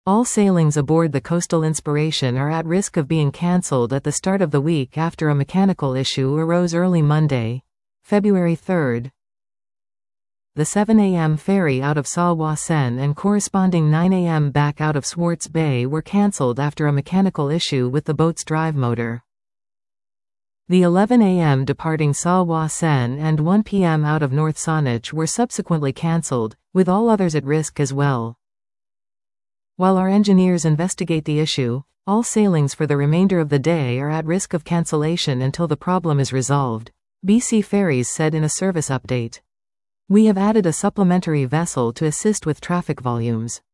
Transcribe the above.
All sailings aboard the Coastal Inspiration are at risk of being cancelled at the start of the week after a mechanical issue arose early Monday, February 3rd. The 7 a.m. ferry out of Salwa-Sen and corresponding 9 a.m. back out of Swartz Bay were cancelled after a mechanical issue with the boat's drive motor. The 11 a.m. departing Salwa-Sen and 1 p.m. out of North Saanich were subsequently cancelled, with all others at risk as well. While our engineers investigate the issue, all sailings for the remainder of the day are at risk of cancellation until the problem is resolved, BC Ferries said in a service update. We have added a supplementary vessel to assist with traffic volumes.